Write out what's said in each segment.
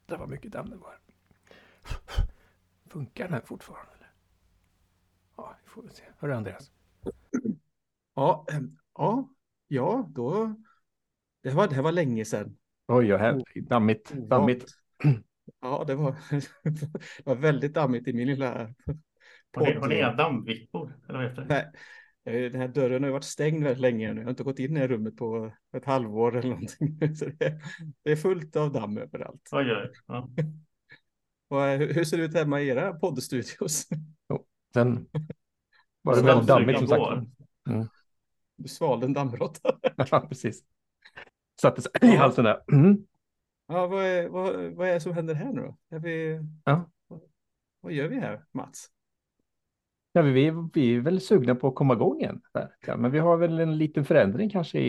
Det var mycket damm det var. Funkar den här fortfarande? Eller? Ja, vi får väl se. Hörru Andreas. Ja, då. Det var länge sedan. Oj, jag här. Dammigt. Ovant. Ja, det var, det var väldigt dammigt i min lilla Har ni inga podd. dammvippor? Eller vad heter det? Nej, den här dörren har ju varit stängd väldigt länge nu. Jag har inte gått in i det här rummet på ett halvår eller någonting. Så det är fullt av damm överallt. Oj, oj. Ja. Och hur ser det ut hemma i era poddstudios? Jo, sen var det Så väldigt dammsugaren dammigt som sagt. går. Du svalde en dammråtta. Ja, precis. Satte sig i halsen där. Ja, vad är det som händer här nu då? Ja. Vad gör vi här, Mats? Ja, vi är väl sugna på att komma igång igen. Där. Ja, men vi har väl en liten förändring kanske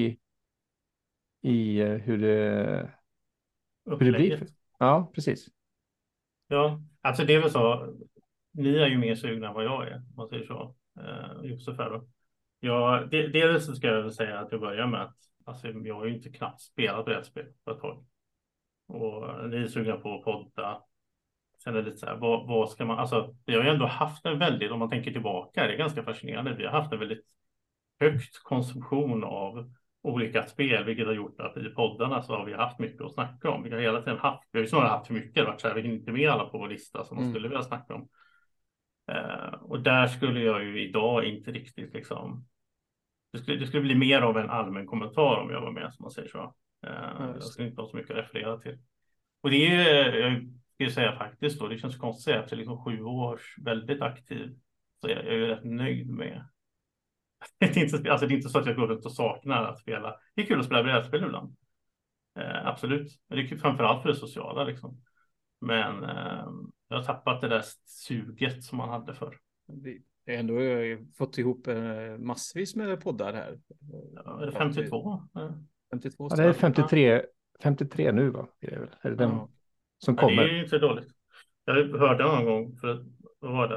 i hur det blir. Upplägget. Ja, precis. Ja, alltså det är väl så. Ni är ju mer sugna än vad jag är, om man säger så. Josef här då. Ja, dels så ska jag väl säga att jag börjar med att alltså, jag har ju inte knappt spelat brädspel på ett tag. Och ni är sugna på att podda. Sen är det lite så här, vad ska man, alltså vi har ju ändå haft en väldigt, om man tänker tillbaka, det är ganska fascinerande. Vi har haft en väldigt högt konsumtion av olika spel, vilket har gjort att i poddarna så har vi haft mycket att snacka om. Vi har hela tiden haft, vi har ju snarare haft för mycket, det har varit så här, vi hinner inte med alla på vår lista som man skulle vilja snacka om. Och där skulle jag ju idag inte riktigt liksom, det skulle bli mer av en allmän kommentar om jag var med, som man säger så. Jag skulle inte ha så mycket att referera till. Och det är ju, jag skulle säga faktiskt då, det känns konstigt att säga efter liksom 7 års väldigt aktiv, så jag är ju rätt nöjd med. Det är inte så att jag går runt och saknar att spela. Det är kul att spela brädspel ibland. Absolut. Men det är kul framförallt för det sociala liksom. Men jag har tappat det där suget som man hade för. Vi har ändå fått ihop massvis med poddar här. Ja, är det 52? 52 Ja, det är 53 nu va? Är det den som ja, det kommer? är ju inte dåligt. Jag hörde någon gång, för att, vad var det?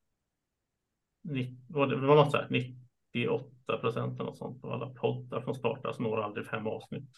Det var något så här, 98% eller något sånt av alla poddar som startas når aldrig 5 avsnitt.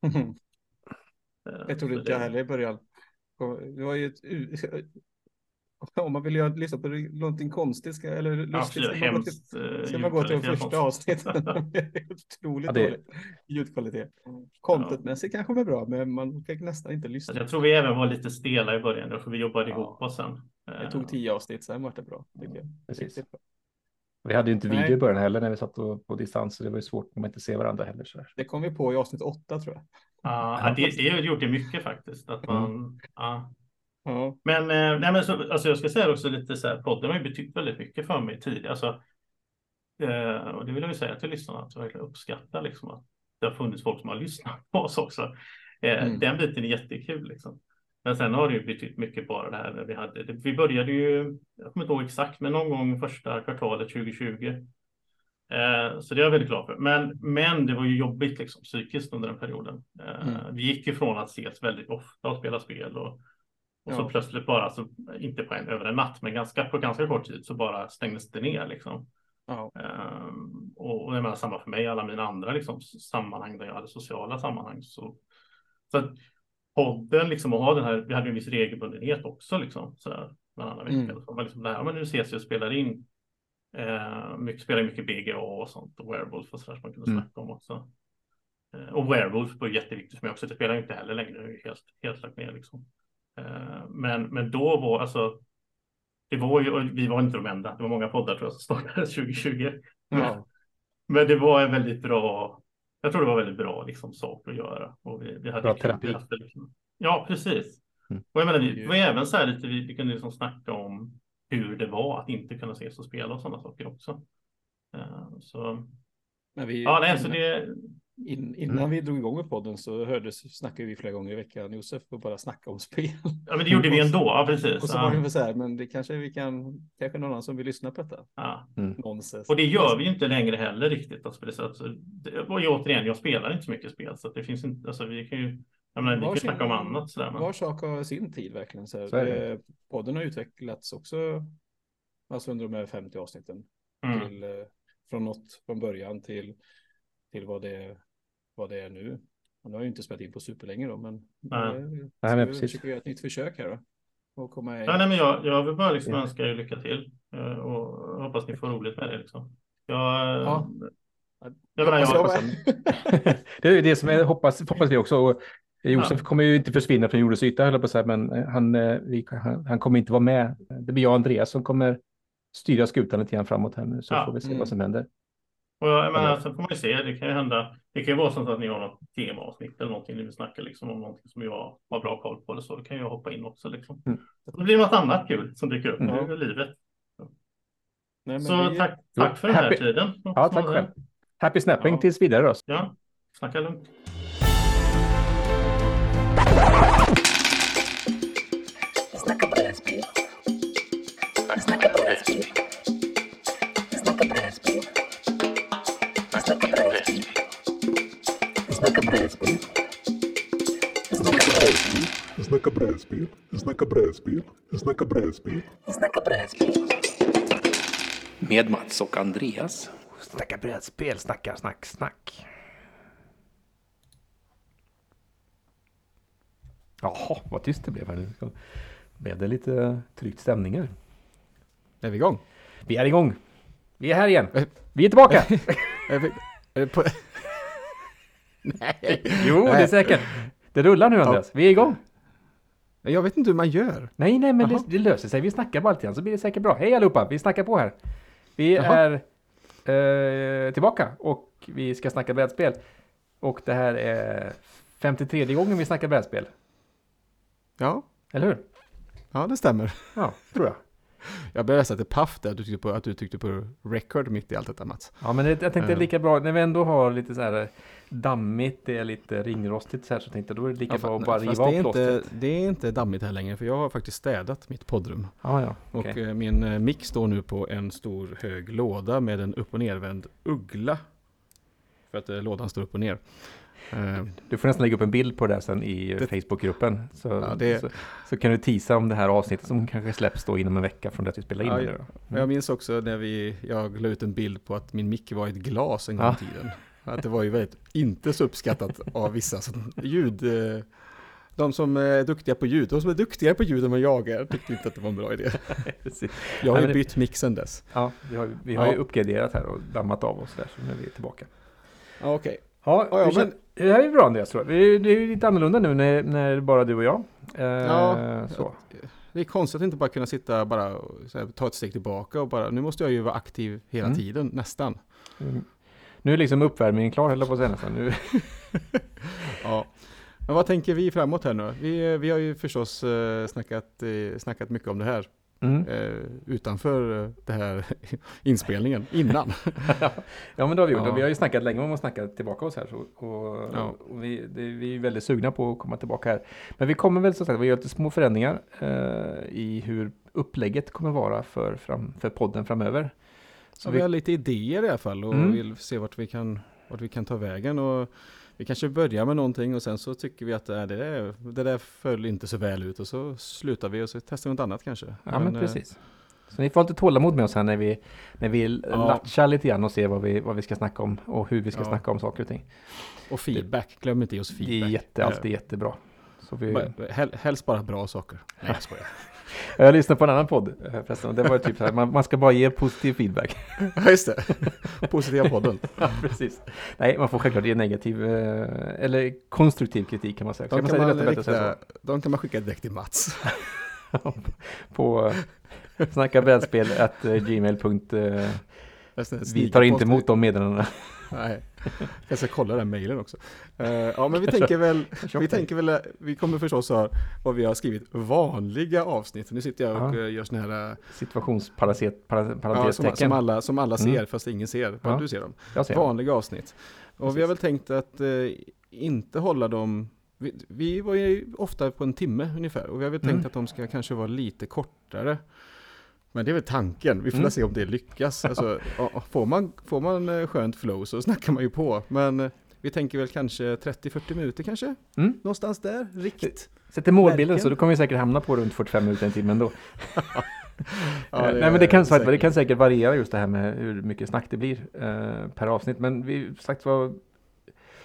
Jag trodde inte jag heller i början. Det var ju om man vill lyssna på någonting konstigt eller lustigt ska man gå till de första avsnitten. Otroligt dåligt ljudkvalitet. Contentmässigt kanske var bra, men man fick nästan inte lyssna. Jag tror vi även var lite stela i början, för vi jobbade ihop oss sen. Det tog 10 avsnitt, sen var det bra, tycker jag. Precis. Vi hade ju inte video i början heller när vi satt på distans, så det var ju svårt om man inte ser varandra heller. Så det kom vi på i avsnitt 8 tror jag. Ja, det gjorde mycket faktiskt. Att man, Ja. Men, nej, men så, alltså jag ska säga också lite så här, podden har ju betytt väldigt mycket för mig tidigare. Alltså, och det vill jag ju säga till lyssnarna, att jag verkligen uppskattar liksom, att det har funnits folk som har lyssnat på oss också. Den biten är jättekul liksom. Men sen har det ju betytt mycket bara det här när vi började ju, jag kommer inte ihåg exakt, men någon gång första kvartalet 2020. Så det är jag väldigt glad för. Men det var ju jobbigt liksom, psykiskt under den perioden. Vi gick ifrån att ses väldigt ofta och spela spel och så plötsligt bara, alltså, inte över en natt, men på ganska kort tid så bara stängdes det ner liksom. Och jag menar samma för mig, alla mina andra liksom, sammanhang där jag hade sociala sammanhang. Så att podden liksom, och ha den här, vi hade en viss regelbundenhet också liksom, så här, varannan vecka. Så man liksom, men nu ses vi och spelar in. Spelar mycket BGA och sånt, och Werewolf och sådär som man kunde snacka om också. Och Werewolf var jätteviktigt för mig också. Det spelar inte heller längre, det är helt lagt ner liksom. Men då var alltså, det var ju, vi var inte de enda, det var många poddar tror jag som startade 2020. Men det var en väldigt bra, jag tror det var väldigt bra liksom, sak att göra. Och vi hade bra terapi. Ja, precis. Och jag menar, det var även så här lite, vi kunde liksom snacka om hur det var att inte kunna ses och spela och sådana saker också. Så innan vi drog igång med podden så snackade vi flera gånger i veckan, Josef, och bara snacka om spel. Ja, men det gjorde vi ändå, ja, precis. Och så var det så här, men det kanske kanske någon annan som vill lyssna på detta. Och det gör vi ju inte längre heller riktigt. Alltså, och återigen, jag spelar inte så mycket spel, så att det finns inte, alltså vi kan ju, vi kan snacka om annat. Sådär, men... Var sak har sin tid verkligen. Podden har utvecklats också, alltså under de här 50 avsnitten. Från början till vad det är nu. Han har ju inte spelat in på superlänge då, men men vi försöker göra ett nytt försök här då. Och komma men jag vill bara liksom önska er lycka till och hoppas ni får roligt med det liksom. Det är det som jag hoppas vi också. Och Josef kommer ju inte försvinna från jordens yta, höll jag på att säga, men han kommer inte vara med. Det blir jag och Andreas som kommer styra skutan lite grann framåt här nu, så får vi se vad som händer. Och jag menar, så får man ju se, det kan ju hända, det kan ju vara så att ni har något temaavsnitt eller någonting ni vill snacka liksom om någonting som jag har bra koll på eller så, då kan jag hoppa in också liksom. Det blir något annat kul som dyker upp i livet. Nej, så tack för den här tiden. Ja, tack själv. Happy snapping tills vidare då. Ja, snacka lugnt. Snacka brädspel. Snacka brädspel. Snacka brädspel. Snacka brädspel. Snacka brädspel. Snacka brädspel. Snacka brädspel. Snacka brädspel. Snacka brädspel. Med Mats och Andreas. Snacka brädspel, snack. Jaha, vad tyst det blev här nu. Blev det lite tryckt stämningar. Är vi igång? Vi är igång. Vi är här igen. Vi är tillbaka. Nej. Jo, det är säkert. Det rullar nu, Andreas. Vi är igång. Jag vet inte hur man gör. Nej, men det löser sig. Vi snackar bara alltid, så blir det säkert bra. Hej allihopa, vi snackar på här. Vi är tillbaka och vi ska snacka brädspel. Och det här är 53:e gången vi snackar brädspel. Ja. Eller hur? Ja, det stämmer. Ja, tror jag. Jag började sätta paff där att du tyckte på record mitt i allt detta, Mats. Ja, men jag tänkte det är lika bra när vi ändå har lite så här dammigt, det är lite ringrostigt så här, så tänkte jag, då är det lika bra att bara riva av plåstret. Det är inte dammigt här längre, för jag har faktiskt städat mitt poddrum. Ja. Okay. Och min mick står nu på en stor hög låda med en upp- och nervänd uggla. För att lådan står upp och ner. Du får nästan lägga upp en bild på det där sen i Facebookgruppen. Så kan du teasa om det här avsnittet som kanske släpps då inom en vecka från det att vi spelar in det. Jag minns också när jag la ut en bild på att min mick var ett glas en gång i tiden. Att det var ju väldigt inte så uppskattat av vissa. Så de som är duktiga på ljud, de som är duktigare på ljud än vad jag är, tyckte inte att det var en bra idé. Jag har ju bytt mick sen dess. Ja, vi har ju uppgraderat här och dammat av oss där, så nu är vi tillbaka. Ja, okej. Ja, men det här är bra, Andreas, tror jag. Det är ju lite annorlunda nu när bara du och jag. Så. Det är konstigt att inte bara kunna sitta bara och ta ett steg tillbaka och bara, nu måste jag ju vara aktiv hela tiden, nästan. Nu är liksom uppvärmningen klar, eller på att säga nästan. Nu. Ja. Men vad tänker vi framåt här nu? Vi har ju förstås snackat mycket om det här. Utanför det här inspelningen innan. Ja, men då har vi gjort. Ja. Vi har ju snackat länge om att snacka tillbaka oss här. Och vi är väldigt sugna på att komma tillbaka här. Men vi kommer väl, så sagt, vi gör lite små förändringar i hur upplägget kommer vara för podden framöver. Så vi har lite idéer i alla fall och vill se vart vi kan ta vägen. Och vi kanske börjar med någonting och sen så tycker vi att det där föll inte så väl ut och så slutar vi och så testar vi något annat kanske. Ja, men precis. Så ni får lite tålamod med oss här när vi latchar lite grann och ser vad vi ska snacka om och hur vi ska snacka om saker och ting. Och feedback, glöm inte oss feedback. Det är alltid jättebra. Så helst bara bra saker. Nej, jag skojar. Jag lyssnade på en annan podd förresten. Det var typ så här, man ska bara ge positiv feedback. Ja, just det. Positiva podden. Ja, precis. Nej, man får självklart ge negativ eller konstruktiv kritik kan man säga. De kan man skicka direkt till Mats. På snackabrädspel@gmail.com. Vi tar inte emot de meddelandena. Nej, jag ska kolla den mejlen också. Ja, men vi kommer förstås ha vad vi har skrivit vanliga avsnitt. Nu sitter jag och gör såna här situationsparentestecken. Som alla ser, fast ingen ser. Bara du ser dem. Vanliga avsnitt. Och Precis. vi har väl tänkt att inte hålla dem. Vi var ju ofta på en timme ungefär. Och vi har väl tänkt att de ska kanske vara lite kortare. Men det är väl tanken. Vi får se om det lyckas. Alltså, får man skönt flow så snackar man ju på. Men vi tänker väl kanske 30-40 minuter kanske. Någonstans där. Rikt. Sätter målbilden så då kommer vi säkert hamna på runt 45 minuter en timme ändå. Nej, men det kan säkert variera just det här med hur mycket snack det blir per avsnitt. Men vi sagt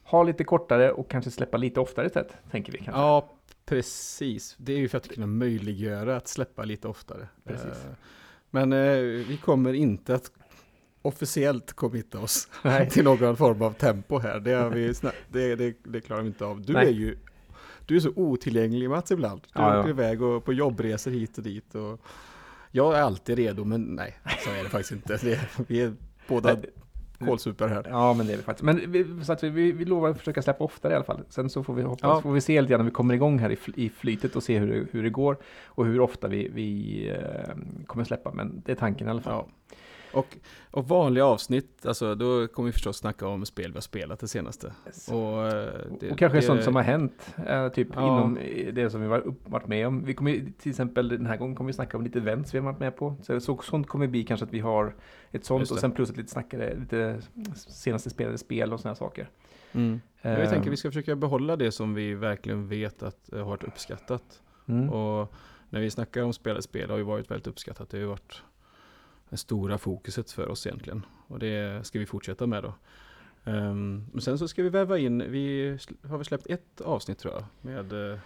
ha lite kortare och kanske släppa lite oftare istället, tänker vi kanske. Ja, precis. Det är ju för att kunna möjliggöra att släppa lite oftare. Precis. Men vi kommer inte att officiellt committa oss till någon form av tempo här. Det, har vi det klarar vi inte av. Du är så otillgänglig, Mats, ibland. Du åker iväg och på jobbresor hit och dit. Och jag är alltid redo, men nej, så är det faktiskt inte. Vi är båda kolsupar här. Ja, men det är vi faktiskt. Men vi lovar att försöka släppa oftare i alla fall. Sen så får vi hoppas, får vi se lite grann när vi kommer igång här i flytet och se hur det går och hur ofta vi kommer släppa. Men det är tanken i alla fall. Ja. Och vanliga avsnitt, alltså då kommer vi förstås snacka om spel vi har spelat det senaste. Yes. Och kanske sånt som har hänt, inom det som vi varit med om. Vi kommer till exempel den här gången kommer vi snacka om lite events vi har varit med på. Så sånt kommer bli kanske att vi har ett sånt och sen plus ett lite senaste spelade spel och såna saker. Jag tänker vi ska försöka behålla det som vi verkligen vet att har varit uppskattat. Och när vi snackar om spel har ju varit väldigt uppskattat. Det har ju varit det stora fokuset för oss egentligen. Och det ska vi fortsätta med då. Men sen så ska vi väva in, vi har väl släppt ett avsnitt tror jag med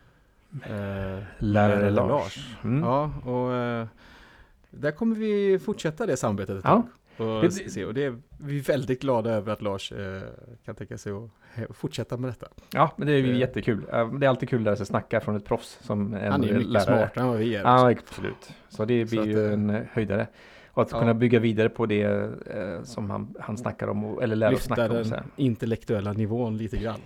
Lärare Lars. Ja, och där kommer vi fortsätta det samarbetet ett tag. Och det är vi är väldigt glada över att Lars kan tänka sig att fortsätta med detta. Ja, men det är jättekul. Det är alltid kul att snacka från ett proffs som en han är mycket lärare. smartare än vad vi är. Ja, absolut. Så det blir ju en höjdare. Och att kunna bygga vidare på det som han snackar om eller lära oss snacka om. Lyfta den intellektuella nivån lite grann.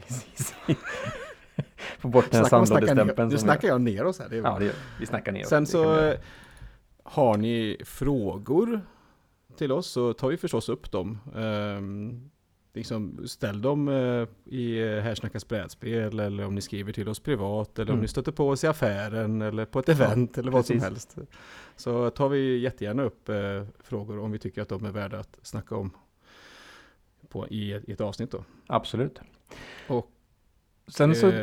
Få bort den här sandlådestämpeln. Nu snackar jag ner oss här. Ja, vi snackar ner oss. Sen så har ni frågor till oss så tar vi förstås upp dem. Ställ dem i Här snackas brädspel eller om ni skriver till oss privat eller om ni stöter på oss i affären eller på ett event eller vad som helst. Så tar vi jättegärna upp frågor om vi tycker att de är värda att snacka om i ett avsnitt då. Absolut. Och sen så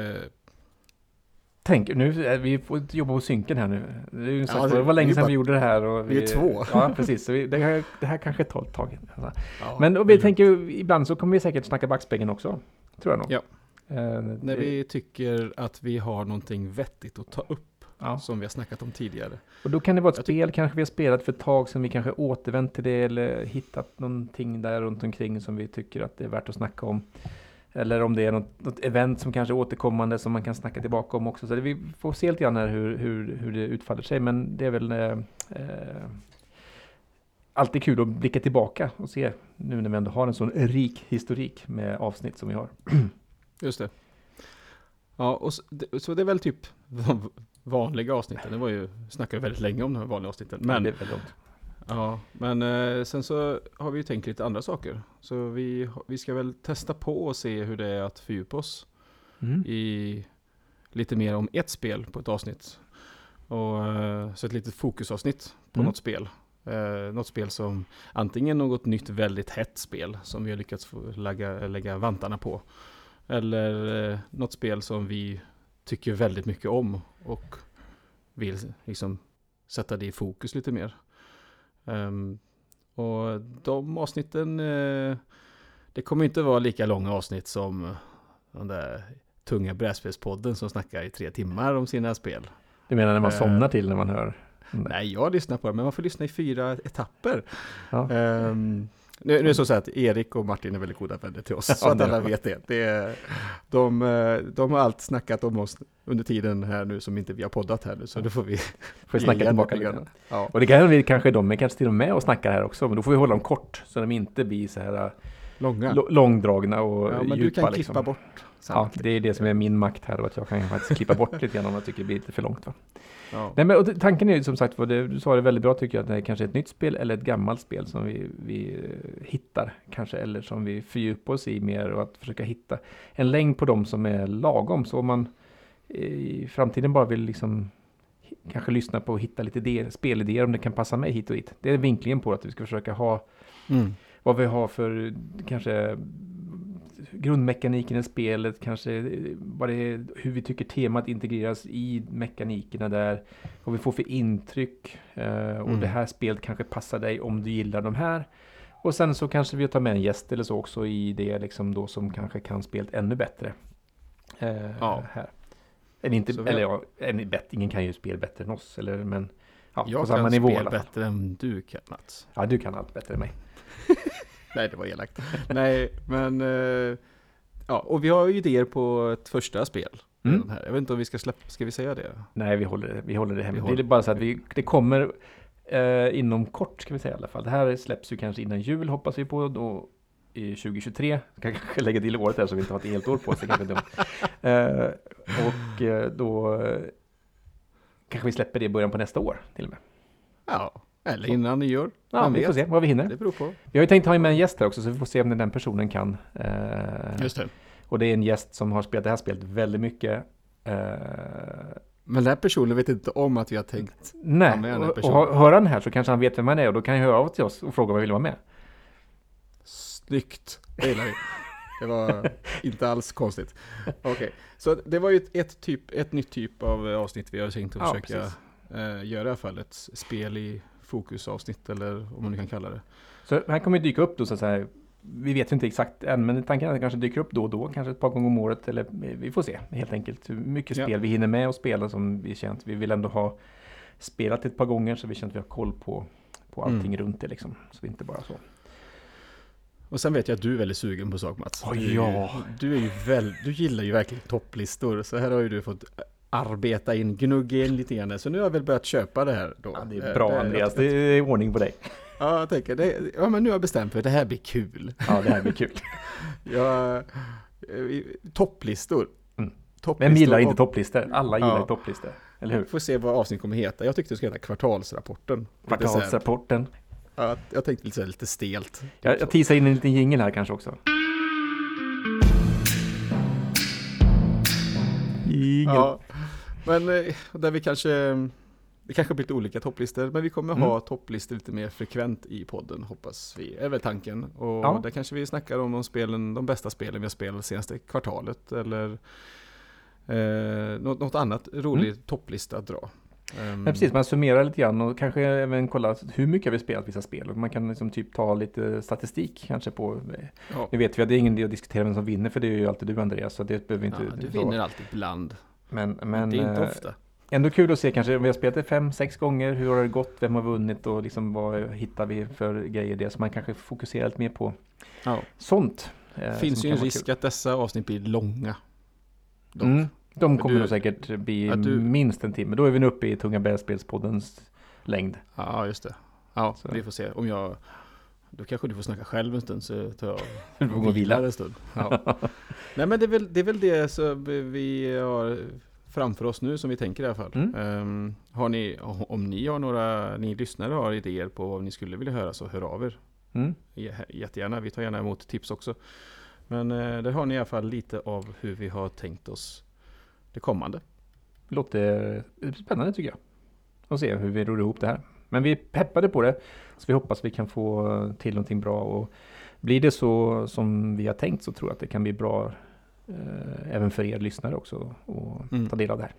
vi får jobba på synken här nu. Det var länge sedan vi gjorde det här. Och vi är två. Ja, precis. Så det här kanske tar ett tag. Alltså. Ja, men vi tänker, ibland så kommer vi säkert snacka backspegeln också. Tror jag nog. Ja. När vi tycker att vi har någonting vettigt att ta upp. Som vi har snackat om tidigare. Och då kan det vara ett spel kanske vi har spelat för ett tag som vi kanske återvänt till det eller hittat någonting där runt omkring som vi tycker att det är värt att snacka om. Eller om det är något event som kanske är återkommande som man kan snacka tillbaka om också. Så vi får se lite grann här hur det utfaller sig. Men det är väl alltid kul att blicka tillbaka och se nu när vi ändå har en sån rik historik med avsnitt som vi har. Just det. Ja, och så det är väl typ de vanliga avsnitten. Det var ju, snackade väldigt länge om de här vanliga avsnitten. Men det är väldigt långt. Ja, men sen så har vi ju tänkt lite andra saker. Så vi ska väl testa på och se hur det är att fördjupa oss i lite mer om ett spel på ett avsnitt. Och så ett litet fokusavsnitt på något spel. Något spel som antingen något nytt väldigt hett spel som vi har lyckats få lägga vantarna på. Eller något spel som vi tycker väldigt mycket om och vill liksom sätta det i fokus lite mer. Och de avsnitten det kommer inte vara lika långa avsnitt som den där tunga brädspelspodden som snackar i 3 timmar om sina spel. Du menar när man somnar till när man hör? Nej, jag lyssnar på det, men man får lyssna i 4 etapper. Ja. Nu är det så att Erik och Martin är väldigt goda vänner till oss, så att alla vet det. De har allt snackat om oss under tiden här nu som inte vi har poddat här nu, så då får vi snacka tillbaka lite. Ja. Och det kan vi kanske till och med och snacka här också, men då får vi hålla dem kort så de inte blir så här långdragna och men djupa. Du kan klippa bort. Ja, det är det som är min makt här, och att jag kan faktiskt klippa bort lite grann om jag tycker det blir lite för långt. Va? Ja. Nej, men tanken är ju som sagt, du sa det väldigt bra tycker jag, att det är kanske ett nytt spel eller ett gammalt spel som vi hittar kanske, eller som vi fördjupar oss i mer, och att försöka hitta en längd på dem som är lagom, så om man i framtiden bara vill liksom kanske lyssna på och hitta lite spelidéer om det kan passa mig hit och dit. Det är vinklingen på att vi ska försöka ha vad vi har för kanske grundmekaniken i spelet, kanske hur vi tycker temat integreras i mekanikerna där, vad vi får för intryck och det här spelet kanske passar dig om du gillar de här, Och sen så kanske vi tar med en gäst eller så också i det liksom då som kanske kan spelet ännu bättre. Här. Eller inte, ingen kan ju spela bättre än oss, eller, men jag på samma kan nivå spela bättre än du kan, Mats. Ja, du kan allt bättre än mig. Nej, det var elakt. Nej, men och vi har ju idéer på ett första spel. Här. Jag vet inte om vi ska vi säga det? Nej, vi håller det hemma. Det är bara så att det kommer inom kort, ska vi säga i alla fall. Det här släpps ju kanske innan jul, hoppas vi på, då i 2023. Jag kanske lägga till året där så vi inte har ett helt år på sig. Och då kanske vi släpper det i början på nästa år till och med. Ja, eller innan nyår. Ja, vi får se vad vi hinner. Det beror på. Vi har ju tänkt ha med en gäst här också, så vi får se om den personen kan. Just det. Och det är en gäst som har spelat det här spelet väldigt mycket. Men den här personen vet inte om att vi har tänkt. Nej, och hör han här så kanske han vet vem han är, och då kan jag höra av till oss och fråga om vi vill vara med. Snyggt. Det gillar vi. Det var inte alls konstigt. Okej. Så det var ju ett nytt typ av avsnitt vi har tänkt att försöka göra i alla fall. Ett spel i fokusavsnitt, eller om man nu kan kalla det. Så här kommer ju dyka upp då, så här. Vi vet ju inte exakt än, men tanken är att det kanske dyker upp då och då, kanske ett par gånger om året, eller vi får se helt enkelt hur mycket spel vi hinner med och spela som vi känt. Vi vill ändå ha spelat ett par gånger så vi känner att vi har koll på allting runt det liksom, så vi inte bara så. Och sen vet jag att du är väldigt sugen på sak, Mats. Du gillar ju verkligen topplistor, så här har ju du fått arbeta in, gnugga in lite grann. Så nu har jag väl börjat köpa det här då. Ja, det är bra, Andreas, det är ordning på dig. Ja, jag tänker, men nu har jag bestämt för att det här blir kul. Ja, det här blir kul. Topplistor. Vem gillar inte topplistor? Alla gillar topplistor, eller hur? Får se vad avsnitt kommer heta. Jag tyckte det skulle heta kvartalsrapporten. Kvartalsrapporten. Ja, jag tänkte lite stelt. Jag teasar in en liten jingle här kanske också. Jingle. Ja, men där vi det kanske blir lite olika topplistor, men vi kommer ha topplistor lite mer frekvent i podden, hoppas vi. Är väl tanken. Och där kanske vi snackar om de bästa spelen vi har spelat senaste kvartalet, eller något annat roligt topplista att dra. Men precis, man summerar lite grann och kanske även kolla hur mycket vi spelat vissa spel. Och man kan liksom typ ta lite statistik kanske på. Nu vet vi att det är ingen idé att diskutera vem som vinner, för det är ju alltid du, Andreas, så det behöver inte. Du vinner alltid ibland. Men det är inte ofta. Ändå kul att se kanske om vi har spelat det 5-6 gånger, hur har det gått, vem har vunnit och liksom vad hittar vi för grejer det, så man kanske fokuserar lite mer på sånt. Det finns ju en risk att dessa avsnitt blir långa. De kommer nog säkert bli minst en timme. Då är vi nu uppe i Tunga brädspelspoddens längd. Ja, just det. Ja, så vi får se. Då kanske du får snacka själv en stund, så tar jag och vila en stund. Ja. Nej, men det är väl det så vi har framför oss nu som vi tänker i alla fall. Om ni har ni lyssnare har idéer på vad ni skulle vilja höra, så hör av er. Jättegärna. Vi tar gärna emot tips också. Men där har ni i alla fall lite av hur vi har tänkt oss det kommande. Det låter spännande tycker jag. Och se hur vi ror ihop det här. Men vi är peppade på det. Så vi hoppas vi kan få till någonting bra. Och blir det så som vi har tänkt, så tror jag att det kan bli bra även för er lyssnare också. Och ta del av det här.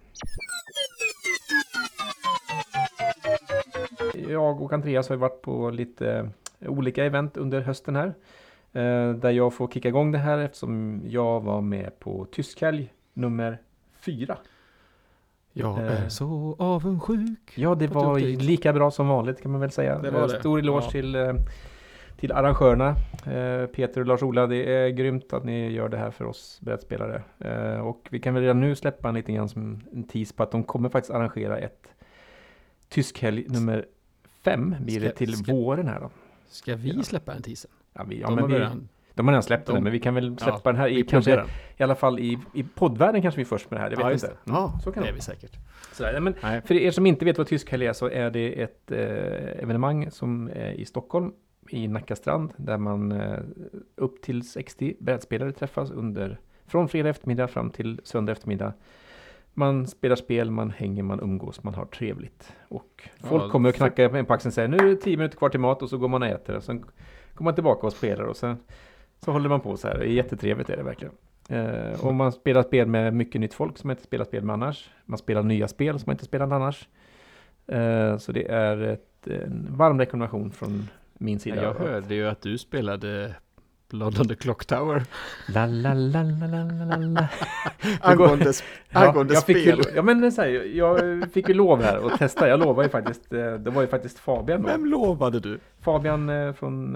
Jag och Andreas har varit på lite olika event under hösten här. Där jag får kicka igång det här eftersom jag var med på Tyskhelg nummer 4. Jag är så avundsjuk. Ja, det var lika bra som vanligt kan man väl säga. Det var det. Stor eloge till arrangörerna. Peter och Lars-Ola, det är grymt att ni gör det här för oss brädspelare. Och vi kan väl redan nu släppa en liten grann som en tease på att de kommer faktiskt arrangera ett Tyskhelg nummer 5 blir det till våren här då. Ska vi släppa en teaser? Ja, de har redan släppt den, men vi kan väl släppa den här i alla fall i poddvärlden kanske vi först med det här, det vet inte. Ja, så kan det är vi säkert. Sådär, men för er som inte vet vad Tyskhelg är, så är det ett evenemang som är i Stockholm, i Nackastrand, där man upp till 60 brädspelare träffas från fredag eftermiddag fram till söndag eftermiddag. Man spelar spel, man hänger, man umgås, man har trevligt. Och folk kommer och knackar på axeln och säger nu är det 10 minuter kvar till mat, och så går man och äter. Och sen kommer man tillbaka och spelar, och sen så håller man på så här. Det är jättetrevligt, är det verkligen. Och man spelar spel med mycket nytt folk som man inte spelar spel med annars. Man spelar nya spel som man inte spelar annars. Så det är en varm rekommendation från min sida. Jag hörde ju att du spelade Blood on the Clock Tower. La la la la la la la. Angående spel. Jag fick ju lov här att testa. Jag lovade ju faktiskt, det var ju faktiskt Fabian då. Vem lovade du? Fabian från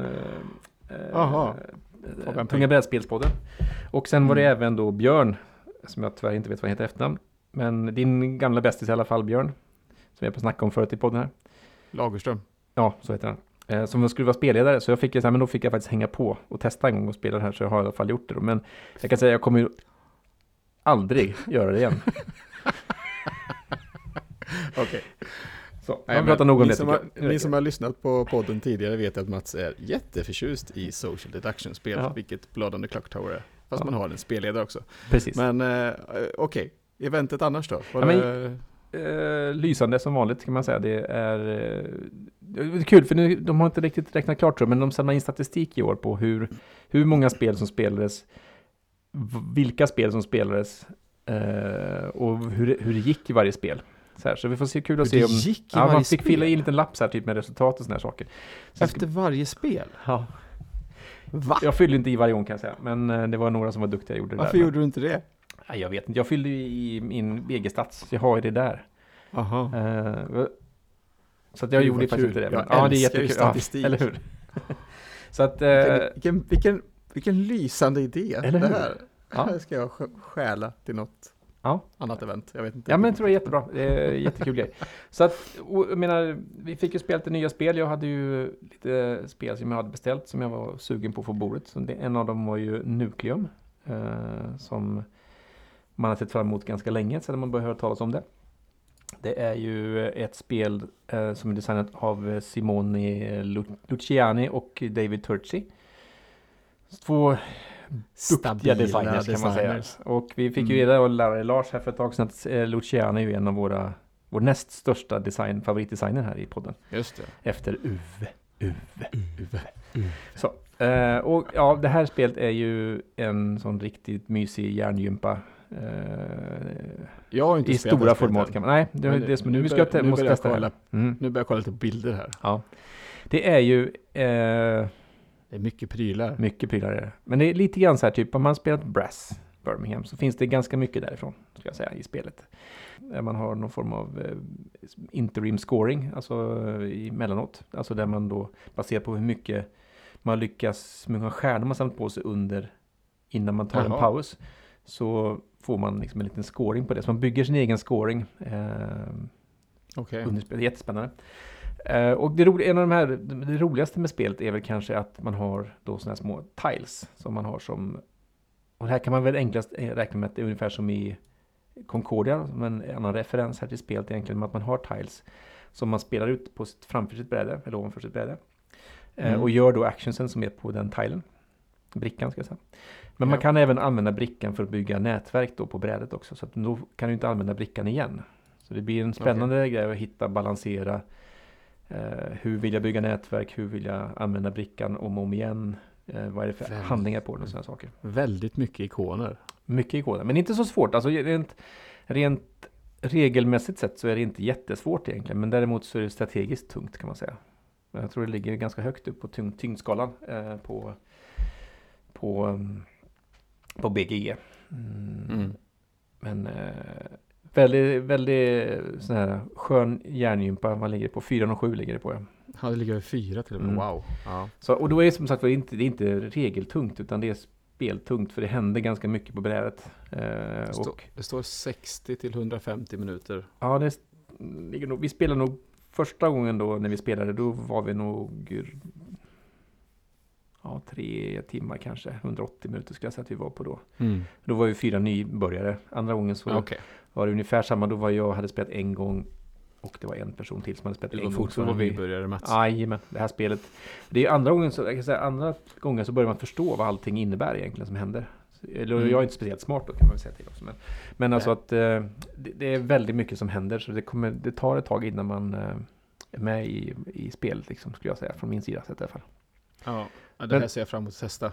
Fabian Tunga brädspelspodden. Och sen var det även då Björn, som jag tyvärr inte vet vad han heter efternamn. Men din gamla bästis i alla fall, Björn. Som jag på snacka om förut i podden här. Lagerström. Ja, så heter han. Som skulle vara spelledare. Så jag fick men då fick jag faktiskt hänga på och testa en gång och spela det här. Så jag har i alla fall gjort det då. Men jag kan säga jag kommer ju aldrig göra det igen. Okej. Så, ni som har lyssnat på podden tidigare vet att Mats är jätteförtjust i social deduction-spel, vilket Blood on the Clock Tower är. Fast man har en spelledare också. Precis. Men okej, eventet annars då? Lysande som vanligt kan man säga. Det är kul för nu, de har inte riktigt räknat klart tror, men de samlar in statistik i år på hur många spel som spelades, vilka spel som spelades och hur det gick i varje spel. Så vi får se, kul att se om man fick fylla i en liten lapp så här, typ med resultat och såna här saker. Så efter varje spel? Ja. Va? Jag fyllde inte i varje gång kan jag säga, men det var några som var duktiga och gjorde det. Varför gjorde du inte det? Nej, jag vet inte. Jag fyllde i min VG-stats. Jag har ju det där. Aha. Så att jag gjorde faktiskt inte det. Men, ja, det är jättekul. Statistik. Ja, eller hur? Så att, vilken lysande idé. Eller hur? Det här ska jag stjäla till något annat event. Jag vet inte. Ja, men jag tror det är jättebra. Det är jättekul grej. Så att, jag menar, vi fick ju spela lite nya spel. Jag hade ju lite spel som jag hade beställt som jag var sugen på bordet. Så en av dem var ju Nucleum. Som man har sett fram emot ganska länge sedan man började höra talas om det. Det är ju ett spel som är designat av Simone Luciani och David Turczi. Två duktiga designers kan man säga. Och vi fick ju reda av Lars här för ett tag sedan att Luciani är ju en av vår näst största favoritdesigner här i podden. Just det. Efter Uwe. Så. Och ja, det här spelet är ju en sån riktigt mysig järngympa. Jag har inte i stora format kan man. Nej, det är det som nu måste testa. Nu börjar jag kolla lite bilder här. Ja. Det är ju det är mycket prylar. Mycket prylar är det. Men det är lite grann så här typ om man spelat Brass Birmingham så finns det ganska mycket därifrån ska jag säga i spelet. Där man har någon form av interim scoring alltså emellanåt. Alltså där man då baserat på hur mycket man lyckas, hur många stjärnor man samt på sig innan man tar en paus. Så får man liksom en liten scoring på det. Så man bygger sin egen scoring under spelet. Jättespännande. Och det roligaste med spelet är väl kanske att man har då såna här små tiles som man har som, och här kan man väl enklast räkna med att det är ungefär som i Concordia, men en annan referens här till spelet är egentligen att man har tiles som man spelar ut på framför sitt bräde eller ovanför sitt bräde och gör då actionsen som är på den tilen, brickan ska jag säga. Men man kan även använda brickan för att bygga nätverk då på brädet också. Så att då kan du inte använda brickan igen. Så det blir en spännande grej att hitta, balansera. Hur vill jag bygga nätverk? Hur vill jag använda brickan om igen? Vad är det för handlingar på den och sådana saker? Väldigt mycket ikoner. Mycket ikoner, men inte så svårt. Alltså rent regelmässigt sett så är det inte jättesvårt egentligen. Men däremot så är det strategiskt tungt kan man säga. Jag tror det ligger ganska högt upp på tyngdskalan på BGE. Men väldigt, väldigt sån här skön järngympa. Man ligger på 4,7 ligger det på. Ja, det ligger 4 till och med. Wow. Ja. Så, och då är det som sagt det är inte regeltungt utan det är speltungt för det händer ganska mycket på brädet. Det står 60 till 150 minuter. Ja, det ligger nog. Vi spelade nog första gången då när vi spelade, då var vi nog 3 timmar kanske, 180 minuter skulle jag säga att vi var på då. Då var vi 4 nybörjare. Andra gången så var det ungefär samma, då var jag hade spelat en gång och det var en person till som hade spelat en gång. Så var vi nybörjare, Mats. Jajamän, det här spelet. Det är andra gången så börjar man förstå vad allting innebär egentligen som händer. Eller jag är inte speciellt smart då kan man väl säga till också. Men alltså att det är väldigt mycket som händer så det tar ett tag innan man är med i spelet liksom, skulle jag säga från min sida sett i alla fall. Ja, det här ser jag fram emot att testa.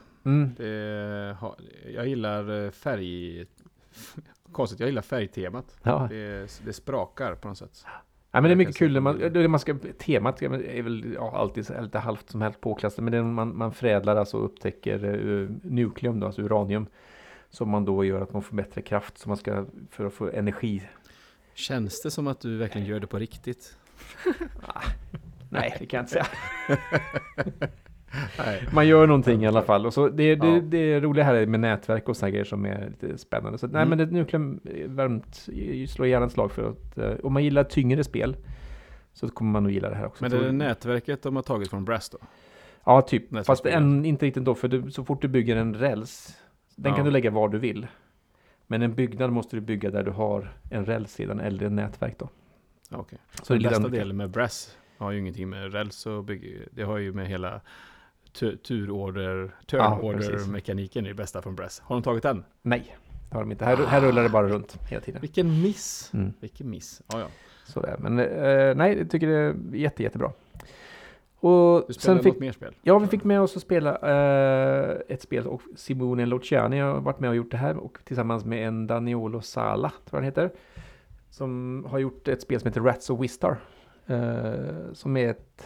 Jag gillar jag gillar färgtemat. Ja. Det sprakar på något sätt. Ja, men det är mycket kul. Temat är väl alltid lite halvt som helst påklassat. Men det man förädlar alltså och upptäcker nukleum, då, alltså uranium. Som man då gör att man får bättre kraft som man ska för att få energi. Känns det som att du verkligen gör det på riktigt? Nej, det kan jag inte säga. Man gör någonting i alla fall. Och så det roliga här är med nätverk och såna grejer som är lite spännande. Så nej, men det nukleum varmt slår gärna ett slag för att om man gillar tyngre spel så kommer man nog gilla det här också. Men det är nätverket de har tagit från Brass då? Ja, typ. Fast inte riktigt då, för så fort du bygger en räls, den kan du lägga var du vill. Men en byggnad måste du bygga där du har en räls sedan eller en nätverk då. Okej. Så den bästa delen med Brass har ju ingenting med räls och det har ju med hela turnorder-mekaniken är det bästa från Brass. Har de tagit den? Nej, det har de inte. Här rullar det bara runt hela tiden. Vilken miss. Vilken miss. Ja. Så där. Men nej, jag tycker det är jättebra. Och du spelade något mer spel? Ja, vi fick med oss att spela ett spel och Simone Luciani har varit med och gjort det här och tillsammans med en Daniolo Sala, tror jag han heter, som har gjort ett spel som heter Rats of Wistar som är ett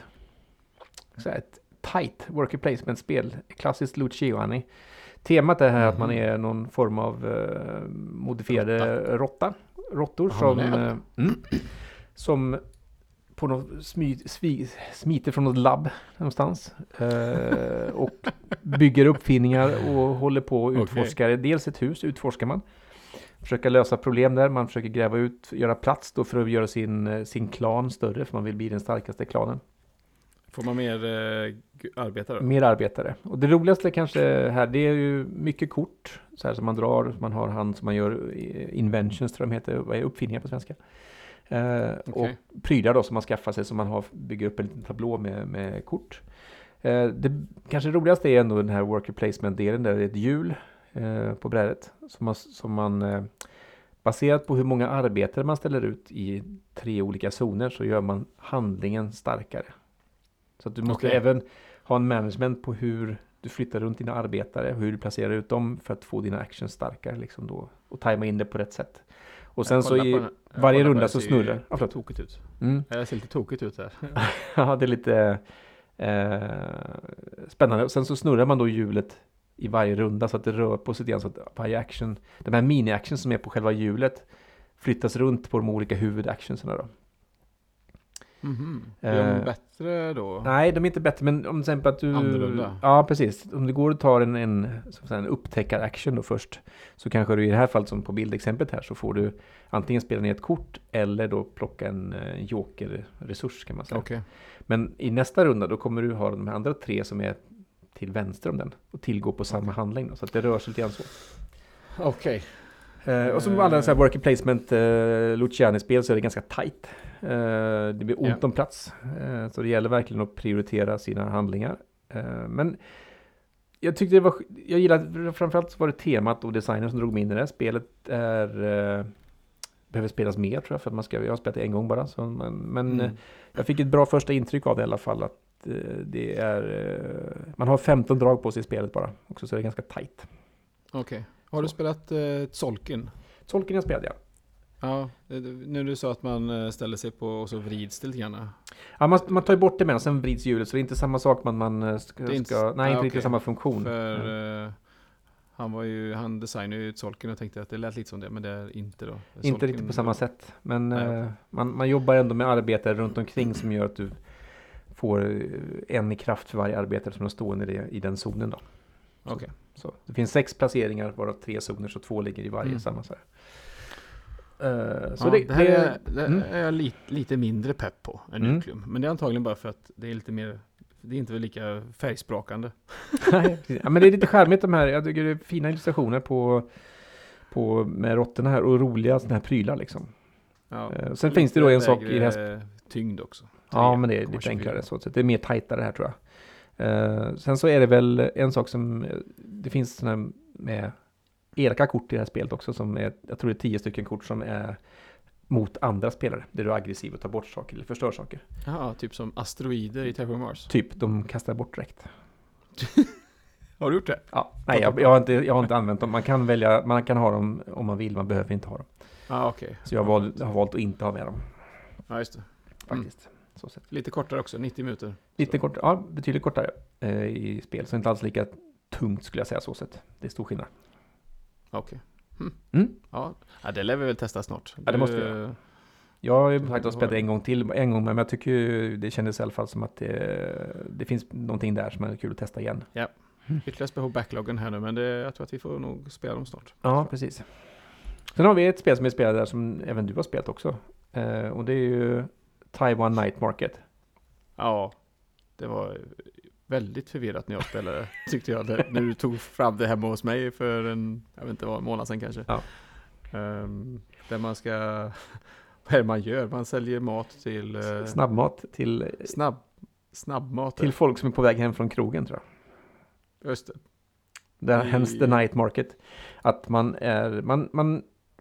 tight worker placement-spel, klassiskt Luciani. Temat är här att man är någon form av modifierade råttor som på något smiter från något labb någonstans och bygger uppfinningar och håller på och utforskar dels ett hus, utforskar man. Försöka lösa problem där, man försöker gräva ut, göra plats då för att göra sin klan större, för man vill bli den starkaste klanen. Får man mer arbetare? Mer arbetare. Och det roligaste kanske här, det är ju mycket kort så här som man drar, man har hand som man gör inventions, tror jag de heter, vad är uppfinningar på svenska? Och prylar då som man skaffar sig, som man bygger upp en liten tablå med kort. Det kanske roligaste är ändå den här worker placement-delen där det är ett hjul på brädet som man baserat på hur många arbetare man ställer ut i 3 olika zoner så gör man handlingen starkare. Så att du måste även ha en management på hur du flyttar runt dina arbetare, hur du placerar ut dem för att få dina actions starkare liksom då, och tajma in det på rätt sätt. Och sen så i varje runda så snurrar. Det ser tokigt ut. Jag ser lite tokigt ut här. Ja, det är lite spännande. Och sen så snurrar man då hjulet i varje runda så att det rör på sig igen, så att varje action, de här mini-actions som är på själva hjulet flyttas runt på de olika huvudactionserna då. Är de bättre då? Nej, de är inte bättre, men om till exempel att du... Annorlunda. Ja, precis. Om det går att ta en upptäckar-action då först, så kanske du i det här fallet som på bildexemplet här, så får du antingen spela ner ett kort eller då plocka en joker-resurs kan man säga. Okay. Men i nästa runda då kommer du ha de här andra 3 som är till vänster om den och tillgå på samma handling då, så att det rör sig lite grann så. Okej. Och som alla så här worker placement Luciani-spel så är det ganska tight. Det blir ont om plats. Så det gäller verkligen att prioritera sina handlingar. Men jag tyckte jag gillade framförallt var det temat och designen som drog mig in i det här. Spelet behöver spelas mer tror jag, för att jag har spelat det en gång bara. Men jag fick ett bra första intryck av det i alla fall, att det är man har 15 drag på sig i spelet bara också, så det är ganska tight. Okej. Har du spelat Tzolk'in? Tzolk'in jag spelade, ja. Ja, när du sa att man ställer sig på och så vrids det lite grann. Ja, man tar ju bort det med och sen vrids hjulet, så det är inte samma sak man ska nej, inte riktigt samma funktion. För han designade ju Tzolk'in och tänkte att det lät lite som det, men det är inte då. Inte riktigt på samma sätt, men man jobbar ändå med arbetare runt omkring som gör att du får en i kraft för varje arbetare som är stående i den zonen då. Okej. Så det finns 6 placeringar varav 3 zoner, så 2 ligger i varje samma så här. Så det här är jag lite mindre pepp på än Nucleum. Men det är antagligen bara för att det är lite mer, det är inte väl lika färgsprakande. Ja, men det är lite charmigt de här, jag tycker det är fina illustrationer på med råttorna här och roliga såna här prylar liksom. Ja, sen finns det då en sak i det här tyngd också. Ja, men det är lite enklare så att det är mer tajtare här tror jag. Sen så är det väl en sak som det finns såna med elaka kort i det här spelet också, som är, jag tror det är 10 stycken kort som är mot andra spelare, där du är aggressiv och tar bort saker eller förstör saker. Ja, typ som asteroider i Terraform Mars. Typ, de kastar bort direkt. Har du gjort det? Ja, nej jag har inte använt dem. Man kan välja, man kan ha dem om man vill, man behöver inte ha dem. Okej. Så jag har valt att inte ha med dem. Ja, just det. faktiskt. Så sett. Lite kortare också, 90 minuter. Lite kortare, ja, betydligt kortare i spel. Så inte alls lika tungt skulle jag säga så sett. Det är stor skillnad. Okej. Ja, det lär vi väl testa snart. Ja, det måste vi göra. Jag har ju faktiskt spelat en gång, men jag tycker ju, det kändes i alla fall som att det finns någonting där som är kul att testa igen. Ja, ytterligare spela på backloggen här nu, men jag tror att vi får nog spela dem snart. Ja, precis. Sen har vi ett spel som är spelat där som även du har spelat också. Och det är ju Taiwan Night Market. Ja, det var väldigt förvirrat när jag spelade, tyckte jag. När du tog fram det hemma hos mig för en månad sedan kanske. Ja. Där man ska... Vad är det man gör? Man säljer mat till... Snabbmat till... Snabbmat. Till folk som är på väg hem från krogen, tror jag. Just det. Där hence the night market. Att man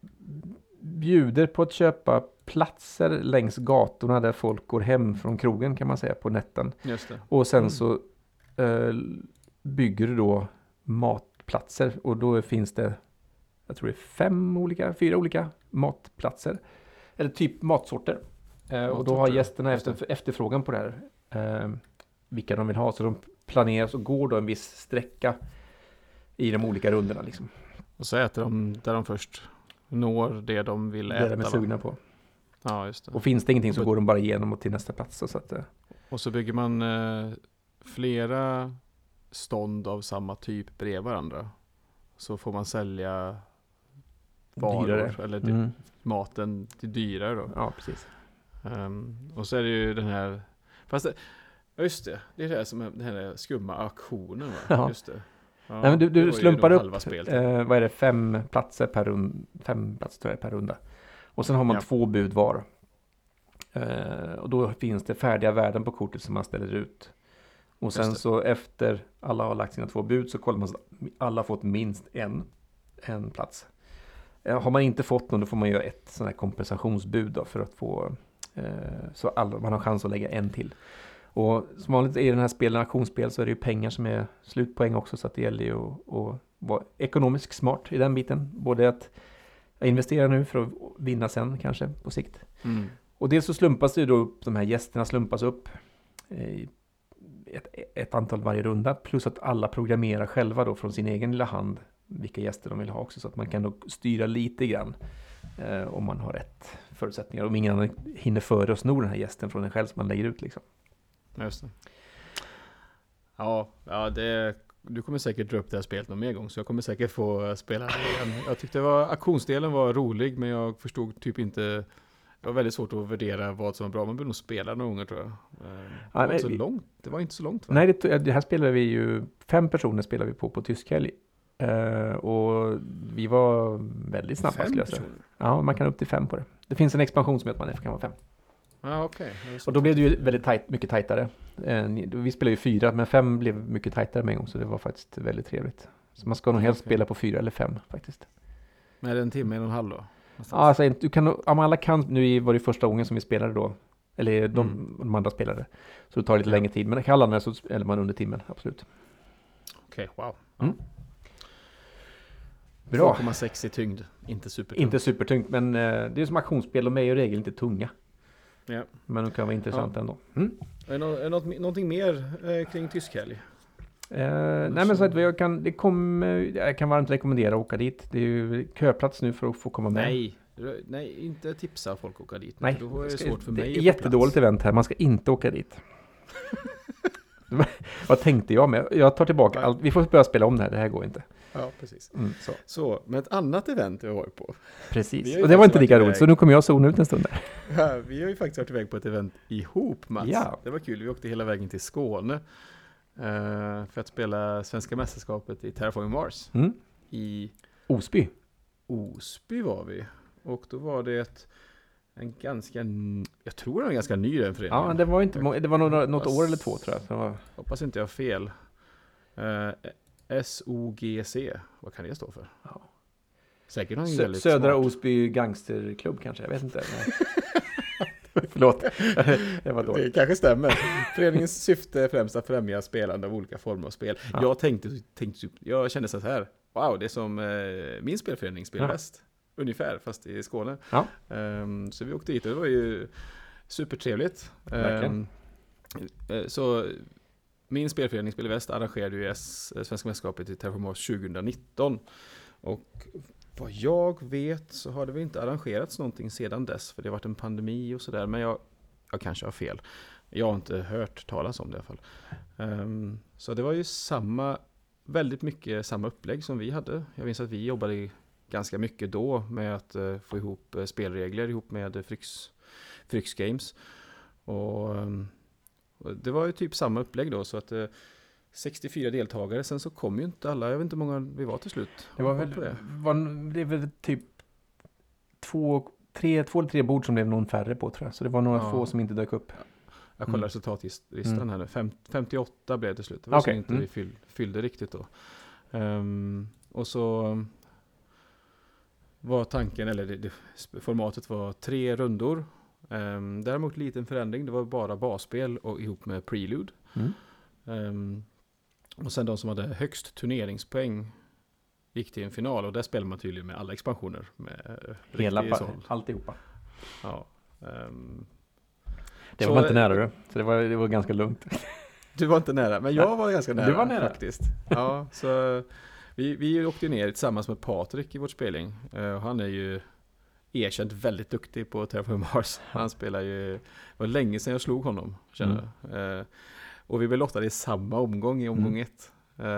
bjuder på att köpa platser längs gatorna där folk går hem från krogen, kan man säga, på nätten. Just det. Och sen så bygger du då matplatser. Och då finns det, jag tror det är 4 olika matplatser. Eller typ matsorter. Och då har gästerna efterfrågan på det här. Vilka de vill ha. Så de planerar, så går då en viss sträcka i de olika rundorna liksom. Och så äter de där de först når det de vill äta. Det de är sugna på. Ja, just det. Och finns det ingenting så går de bara igenom och till nästa plats. Så att, och så bygger man flera stånd av samma typ bredvid varandra. Så får man sälja varor dyrare. Eller maten till dyrare då. Ja, precis. Och så är det ju den här... Fast just det. Det är det här som är den här skumma auktionen, va? Ja. Just det. Ja, Nej, men du slumpar upp, vad är det, 5 platser per runda, 5 platser tror jag per runda. Och sen har man 2 bud var. Och då finns det färdiga värden på kortet som man ställer ut. Och sen så efter alla har lagt sina 2 bud så kollar man så att alla har fått minst en plats. Har man inte fått någon, då får man göra ett sån här kompensationsbud då, för att få så man har chans att lägga en till. Och som vanligt i den här spelen, auktionsspel, så är det ju pengar som är slutpoäng också, så att det gäller ju att vara ekonomiskt smart i den biten. Både att investera nu för att vinna sen kanske på sikt. Och dels så slumpas det ju då upp, de här gästerna slumpas upp i ett antal varje runda, plus att alla programmerar själva då från sin egen lilla hand vilka gäster de vill ha också, så att man kan då styra lite grann om man har rätt förutsättningar. Om ingen annan hinner före och snor den här gästen från en själv som man lägger ut liksom. Just det. Ja, du kommer säkert dra upp det här spelet någon mer gång, så jag kommer säkert få spela det igen. Jag tyckte auktionsdelen var rolig, men jag förstod typ inte. Det var väldigt svårt att värdera vad som var bra. Man borde nog spela några gånger, tror jag. Det var inte så långt, va? Nej, det här spelade vi ju 5 personer spelade vi på tyskhelg. Och vi var väldigt snabba, skulle jag säga. Ja, man kan upp till 5 på det. Det finns en expansion som heter man kan vara 5. Ja, okej. Och då blev det ju väldigt mycket tajtare. Vi spelade ju 4, men 5 blev mycket tajtare med en gång, så det var faktiskt väldigt trevligt. Så man ska nog helst spela på 4 eller 5 faktiskt. Men är det 1 timme, 1,5 då? Ja, alltså, du kan, om alla kan, nu var det första gången som vi spelade då, eller de andra spelade, så det tar lite längre tid, men kan alla så spelar man under timmen, absolut. Okej, wow. Bra. 2,6 i tyngd, inte supertungt. Inte supertungt, men det är som aktionsspel, de är ju i regel inte tunga. Ja. Men de kan vara intressant ändå. Är det någonting mer kring tyskhelg? Nej, men så att jag kan varmt rekommendera att åka dit. Det är ju köplats nu för att få komma med. Nej, inte tipsa folk att åka dit. Nej, då är det svårt för mig. Det är jättedåligt event här, man ska inte åka dit. Vad tänkte jag med? Jag tar tillbaka allt. Vi får börja spela om det här går inte. Ja, precis. Så, med ett annat event vi har varit på. Precis, och det var inte lika roligt, så nu kommer jag zona ut en stund där. Ja, vi har ju faktiskt varit iväg på ett event ihop, Mats. Ja. Det var kul, vi åkte hela vägen till Skåne för att spela Svenska mästerskapet i Terraforming Mars. I Osby. Osby var vi. Och då var det jag tror det var en ganska ny den föreningen. Ja, det var inte det var något år eller 2, tror jag. Hoppas inte jag har fel. SOGC, vad kan det stå för? Ja. Säkert någon väldigt Södra smart. Osby gangsterklubb kanske, jag vet inte. Förlåt. Det kanske stämmer. Föreningens syfte är främst att främja spelande av olika former av spel. Ja. Jag kände så här, wow, det är som min spelförening Spelväst. Ungefär, fast i Skåne. Ja. Så vi åkte dit och det var ju supertrevligt. Så min spelförening Spel i Väst arrangerade ju Svenska mästerskapet i Terraform Mars 2019. Och vad jag vet så har det väl inte arrangerats någonting sedan dess. För det har varit en pandemi och sådär. Men jag kanske har fel. Jag har inte hört talas om det i alla fall. Så det var ju väldigt mycket samma upplägg som vi hade. Jag minns att vi jobbade ganska mycket då med att få ihop spelregler ihop med Fryx Games. Och det var ju typ samma upplägg då, så att 64 deltagare, sen så kom ju inte alla, jag vet inte hur många vi var till slut. Det var väl typ två eller tre bord som blev någon färre på, tror jag. Så det var några få som inte dök upp. Jag kollar resultatlistan här nu. 58 blev det till slut. Det var så inte vi fyllde riktigt då. Och så var tanken, eller formatet var 3 rundor. Däremot liten förändring. Det var bara basspel och ihop med Prelude. Och sen de som hade högst turneringspoäng gick till en final. Och där spelade man tydligen med alla expansioner. Med alltihopa. Ja. Det var inte nära du. Så det var ganska lugnt. Du var inte nära, men jag var ganska nära. Du var nära. Faktiskt. Ja, så vi åkte ner tillsammans med Patrik i vårt spelning. Han är ju erkänt väldigt duktig på Terraform Mars. Han spelar ju, det var länge sedan jag slog honom, känner jag. Och vi blev lottade i samma omgång i omgång 1.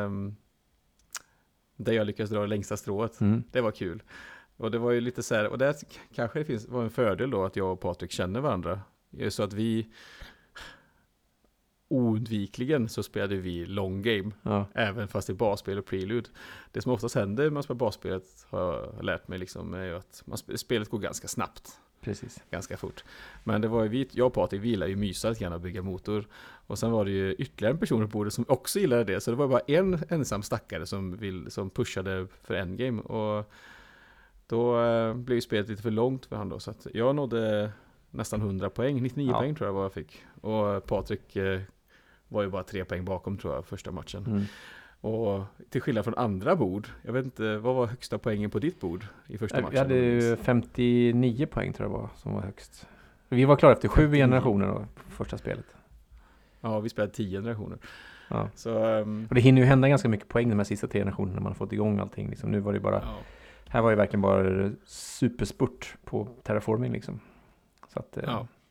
Där jag lyckades dra det längsta strået. Det var kul. Och det var ju lite så här, och där kanske det var en fördel då att jag och Patrik känner varandra. Så att vi oundvikligen så spelade vi long game. Även fast det är basspel och prelude. Det som oftast händer när man spelar basspelet, har jag lärt mig liksom, är att spelet går ganska snabbt. Precis. Ganska fort. Men det var ju jag och Patrik, vi gillade ju mysa att gärna bygga motor. Och sen var det ju ytterligare en person på bordet som också gillade det. Så det var bara en ensam stackare som pushade för endgame. Och då blev ju spelet lite för långt för han då. Så att jag nådde nästan 100 poäng. 99 poäng tror jag vad jag fick. Och Patrik var ju bara 3 poäng bakom, tror jag, första matchen. Och till skillnad från andra bord, jag vet inte, vad var högsta poängen på ditt bord i första matchen? Vi hade ju 59 poäng, tror jag som var högst. Vi var klara efter 7 generationer då, på första spelet. Ja, vi spelade 10 generationer. Ja. Så, och det hinner ju hända ganska mycket poäng de här sista 3 generationerna när man har fått igång allting. Liksom. Nu var det bara, här var ju verkligen bara superspurt på terraforming liksom. Så att,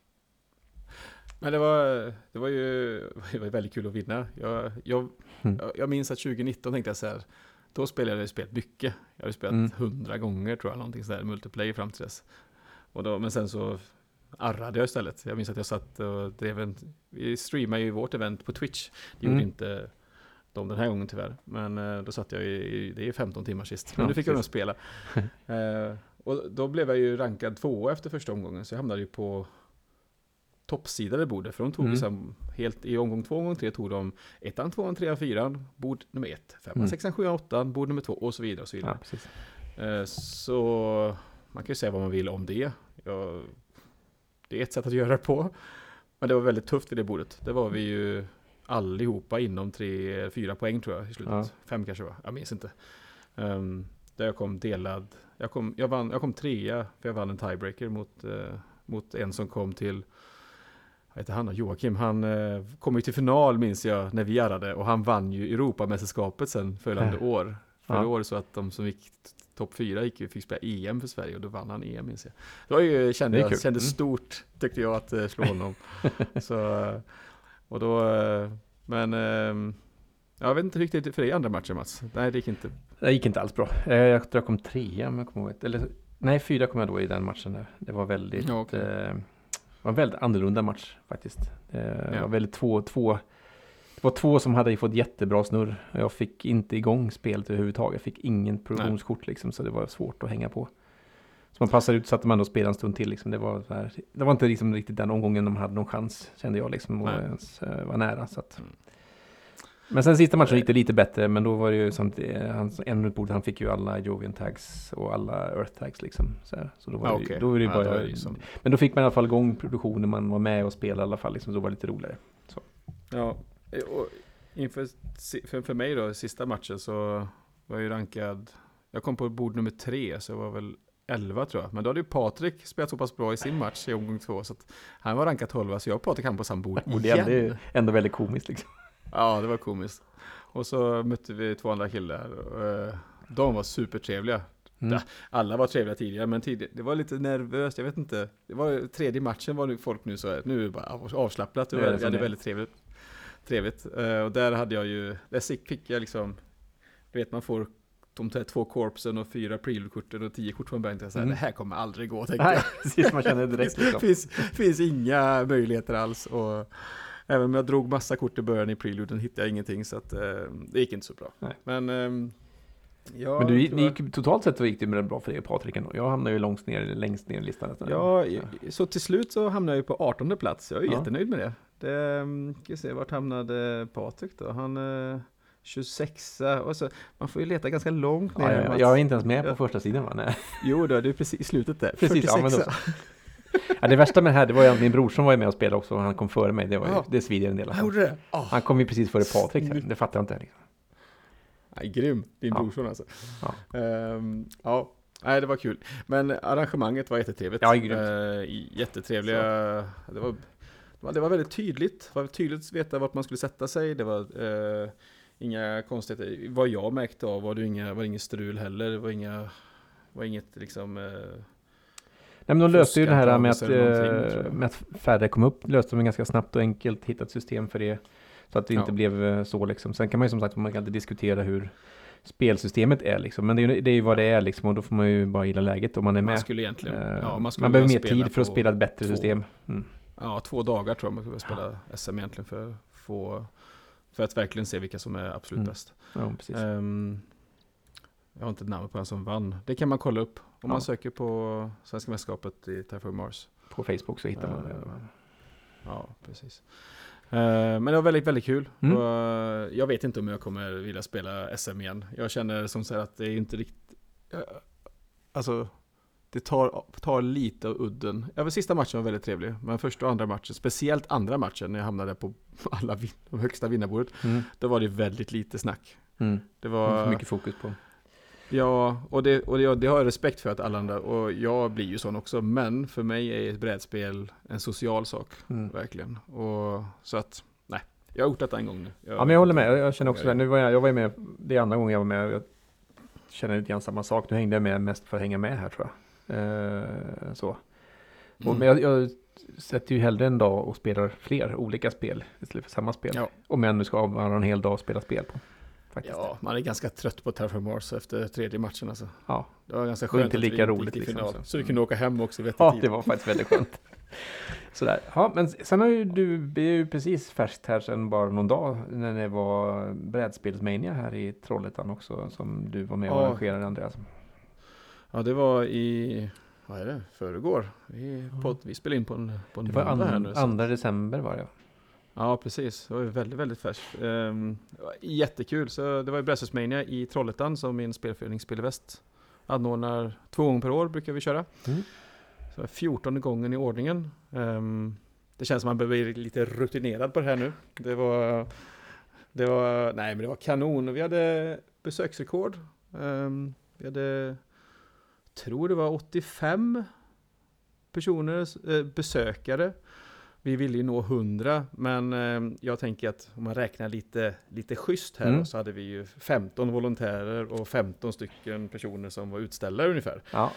Men det var ju väldigt kul att vinna. Jag minns att 2019 tänkte jag så här, då spelade jag spelat mycket. Jag hade spelat 100 gånger, tror jag, någonting sådär, multiplayer fram till dess. Men sen så arrade jag istället. Jag minns att jag satt och vi streamade ju vårt event på Twitch. Det gjorde inte de den här gången tyvärr. Men då satt jag det är 15 timmar sist. Men nu fick jag nog spela. Och då blev jag ju rankad 2 efter första omgången. Så jag hamnade ju på toppsidade bordet. För de tog liksom helt i omgång 2, omgång 3 tog de 1, 2, 3, 4, bord nummer 1, 5, 6, 7, 8, bord nummer 2 och så vidare och så vidare. Ja, så man kan ju säga vad man vill om det. Det är ett sätt att göra det på. Men det var väldigt tufft vid det bordet. Det var vi ju allihopa inom 3-4 poäng, tror jag, i slutet. 5 kanske var. Jag minns inte. Där jag kom delad. Jag kom 3:a, för jag vann en tiebreaker mot en som kom till, vad heter han, Joakim. Han kom ju till final, minns jag, när vi arrade. Och han vann ju Europamästerskapet sen följande år. Förra år, så att de som gick topp 4 fick spela EM för Sverige, och då vann han EM, minns jag. Det var ju, kände stort, tyckte jag, att slå honom. Så, och då, men jag vet inte riktigt för dig andra matcher, Mats. Nej, det gick inte. Det gick inte alls bra. Jag tror jag kom 3, om jag kommer ihåg. Eller, nej, 4 kom jag då i den matchen där. Det var väldigt var en väldigt annorlunda match faktiskt. Det var väldigt två. Det var 2 som hade fått jättebra snurr. Jag fick inte igång spelet överhuvudtaget. Jag fick ingen produktionskort liksom, så det var svårt att hänga på. Så man passade ut, satte man då spela en stund till liksom. Det var inte liksom riktigt den omgången de hade någon chans, kände jag liksom, och ens var nära, så att. Men sen sista matchen gick det lite bättre, men då var det ju en utbord, han fick ju alla Jovian tags och alla Earth tags liksom, så då var det ju bara men då fick man i alla fall igång produktionen, man var med och spelade i alla fall liksom, så var det lite roligare. Så. Ja, och för mig då, sista matchen, så var jag ju rankad, jag kom på bord nummer 3, så jag var väl 11 tror jag. Men då hade ju Patrik spelat så pass bra i sin match i omgång 2. Så att han var rankad 12, så jag och Patrik hamnade på samma bord igen. Det är ändå väldigt komiskt liksom. Ja, det var komiskt. Och så mötte vi 2 andra killar. De var supertrevliga. Alla var trevliga tidigare, men det var lite nervöst, jag vet inte. Det var tredje matchen var folk nu så här, nu är det bara avslappnat. Det hade väldigt trevligt. Och där hade jag ju, där fick jag liksom, du vet man får de 2 korpsen och 4 prelude-korten och 10 kort från bänken. Det här kommer aldrig gå, tänkte jag. Precis, man känner direkt liksom. finns inga möjligheter alls. Och även om jag drog massa kort i början i preluden hittade jag ingenting, så att det gick inte så bra. Nej. Men ni gick totalt sett, så gick det med bra för dig, Patrik. Jag hamnade ju längst ner i listan. Ja, så till slut så hamnade jag ju på 18:e plats. Jag är jättenöjd med det. Ska se, vart hamnade Patrik då? Han 26. Och så, man får ju leta ganska långt ner. Jag är inte ens med på första sidan, va? Nej. Jo, då är det precis i slutet där. Precis, 46. Ja, det värsta med det här, det var ju att min bror som var med och spelade också, och han kom före mig. Det svider en del. Han gjorde det? Han kom ju precis före Patrik här. Det fattar jag inte liksom. Nej, grym. Din brorson alltså. Nej, det var kul. Men arrangemanget var jättetrevligt. Ja, grymt. Jättetrevliga. Det var väldigt tydligt. Det var tydligt att veta vart man skulle sätta sig. Det var inga konstigheter. Vad jag märkte av var inget strul heller. Det var inget liksom... Nej, men de löste ju det här med att färre kom upp. Löste de ganska snabbt och enkelt. Hitta ett system för det. Så att det inte blev så liksom. Sen kan man ju som sagt, man kan inte diskutera hur spelsystemet är liksom. Men det är ju vad det är liksom. Och då får man ju bara gilla läget om man är med. Man skulle egentligen... man behöver mer tid för att spela ett bättre system. Ja, 2 dagar tror jag man skulle spela SM egentligen för att verkligen se vilka som är absolut bäst. Ja, precis. Jag har inte namn på den som vann. Det kan man kolla upp om man söker på Svenska mästerskapet i Terraform Mars. På Facebook så hittar man det. Ja, precis. Men det var väldigt, väldigt kul. Och jag vet inte om jag kommer vilja spela SM igen. Jag känner som så här att det är inte riktigt... Alltså... Det tar lite av udden. Sista matchen var väldigt trevlig. Men första och andra matchen, speciellt andra matchen när jag hamnade på de högsta vinnarbordet, då var det väldigt lite snack. Det var för mycket fokus på. Ja, och det har jag respekt för att alla andra, och jag blir ju sån också, men för mig är ett brädspel en social sak, verkligen. Och så att, nej, jag har gjort detta en gång nu. Men jag håller med, jag känner också det. Nu var jag med, det är andra gången jag var med, och jag känner lite grann samma sak. Nu hängde jag med mest för att hänga med här, tror jag. Men jag sätter ju hellre en dag och spelar fler olika spel istället för samma spel. Om jag nu ska avvara en hel dag och spela spel på. Faktiskt. Ja, man är ganska trött på Terraform Mars efter tredje matchen alltså. Ja, det var ganska skönt. Inte lika roligt liksom. Så du kunde åka hem också vid tid. Det var faktiskt väldigt skönt. Sådär. Ja, men sen har ju du är ju precis färskt här sedan bara någon dag när det var brädspelsmania här i Trollhättan också, som du var med och arrangerade, Andreas. Ja, det var i, vad är det, förrgår. Vi spelade in på en det var här nu. 2 december var det. Ja, precis. Det var väldigt, väldigt färskt. Jättekul. Så det var ju Brädspelsmania i Trollhättan som min spelförening Spelväst anordnar 2 gånger per år brukar vi köra. Så 14:e gången i ordningen. Det känns som man behöver bli lite rutinerad på det här nu. Det var kanon. Vi hade besöksrekord. Vi hade, tror det var 85 personer, besökare. Vi ville ju nå 100, men jag tänker att om man räknar lite schysst här så hade vi ju 15 volontärer och 15 stycken personer som var utställare ungefär. Ja.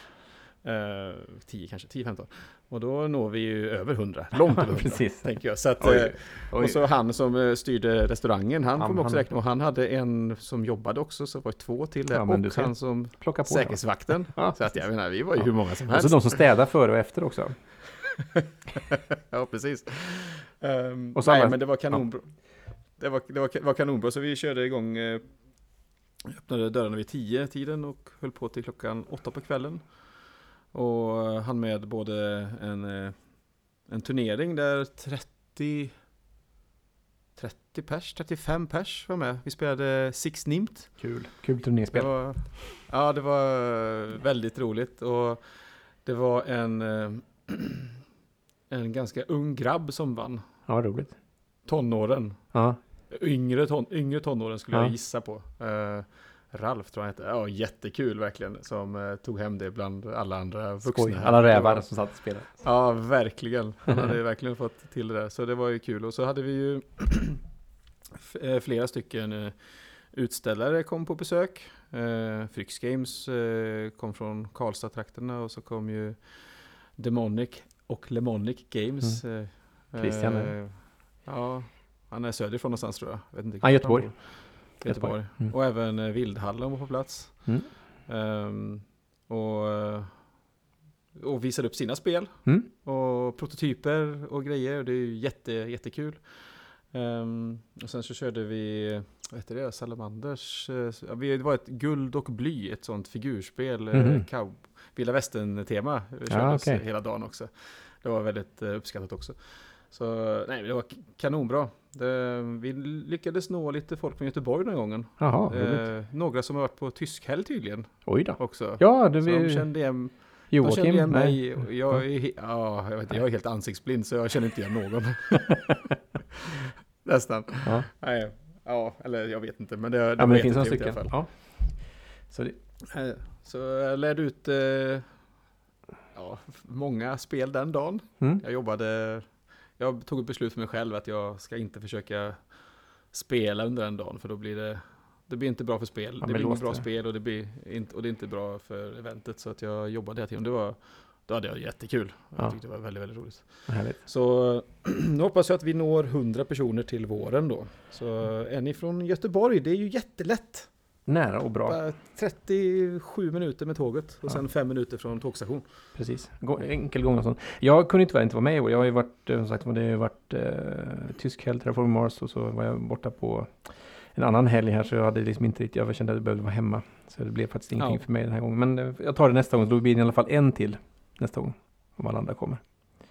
10-15. Och då når vi ju över 100. Långt över 100, precis, tänker jag. Så att, och så han som styrde restaurangen, han får man också räkna. Och han hade en som jobbade också, så var det 2 till där. Och han som plockade på säkerhetsvakten. Så att jag menar, vi var ju hur många som helst. Och så de som städar före och efter också. Ja, precis. Men det var kanonbra. Det var kanonbra, så vi körde igång, öppnade dörrarna vid 10-tiden och höll på till klockan 8 på kvällen. Och han med både en turnering där 35 pers var med. Vi spelade Six Nimt. Kul turnerspel. Det var väldigt roligt, och det var en ganska ung grabb som vann. Ja, roligt. Tonåren. Ja. Yngre tonåren skulle jag gissa på. Ralf tror jag heter. Ja, jättekul verkligen. Som tog hem det bland alla andra vuxna. Skoj. Alla rävar som satt och spelade. Ja, verkligen. Han hade verkligen fått till det där. Så det var ju kul. Och så hade vi ju flera stycken utställare kom på besök. Frix Games kom från Karlstad-trakterna. Och så kom ju Demonic och Lemonic Games. Christian. Ja, han är söderifrån någonstans tror jag. Vet inte Göteborg. Göteborg. Och även Vildhallen var på plats. Och visade upp sina spel. Och prototyper och grejer. Och det är ju jättekul. Och sen så körde vi, vad heter det? Salamanders. Det var ett guld och bly. Ett sånt figurspel. Vilda Västern-tema. Kördes hela dagen också. Det var väldigt uppskattat också. Så nej, det var kanonbra. Vi lyckades nå lite folk från Göteborg den gången. Jaha, några som har varit på tysk helg tydligen. Oj då. Också. Ja, de kände igen mig. Jag är helt ansiktsblind så jag känner inte igen någon. Nästan. Ja. Nej, eller jag vet inte. Men det men det finns en stycke. I alla fall. Ja. Så jag lärde ut många spel den dagen. Jag tog ett beslut för mig själv att jag ska inte försöka spela under den dagen. För då blir det blir inte bra för spel. Det blir inte bra spel och det är inte bra för eventet. Så att jag jobbade hela tiden. Då hade jag jättekul. Jag tyckte det var väldigt, väldigt roligt. Härligt. Så nu hoppas jag att vi når 100 personer till våren då. Så är ni från Göteborg, det är ju jättelätt. Nära och bra. Bara 37 minuter med tåget och sen 5 minuter från tågstation. Precis. Enkel gång och sånt. Jag kunde inte vara med i år. Jag har ju varit, som sagt, det har varit tysk helg, Terraform Mars och så var jag borta på en annan helg här så jag hade liksom inte riktigt, jag kände att jag behövde vara hemma. Så det blev faktiskt ingenting för mig den här gången. Men jag tar det nästa gång, så då blir det i alla fall en till nästa gång. Om alla andra kommer.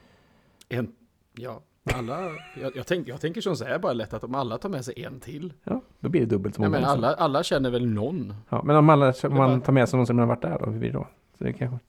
Jag tänker som så här bara lätt att om alla tar med sig en till. Ja, då blir det dubbelt så många. Men alla känner väl någon. Ja, men om man tar med sig någon som har varit där då, hur blir det då? Så det kanske...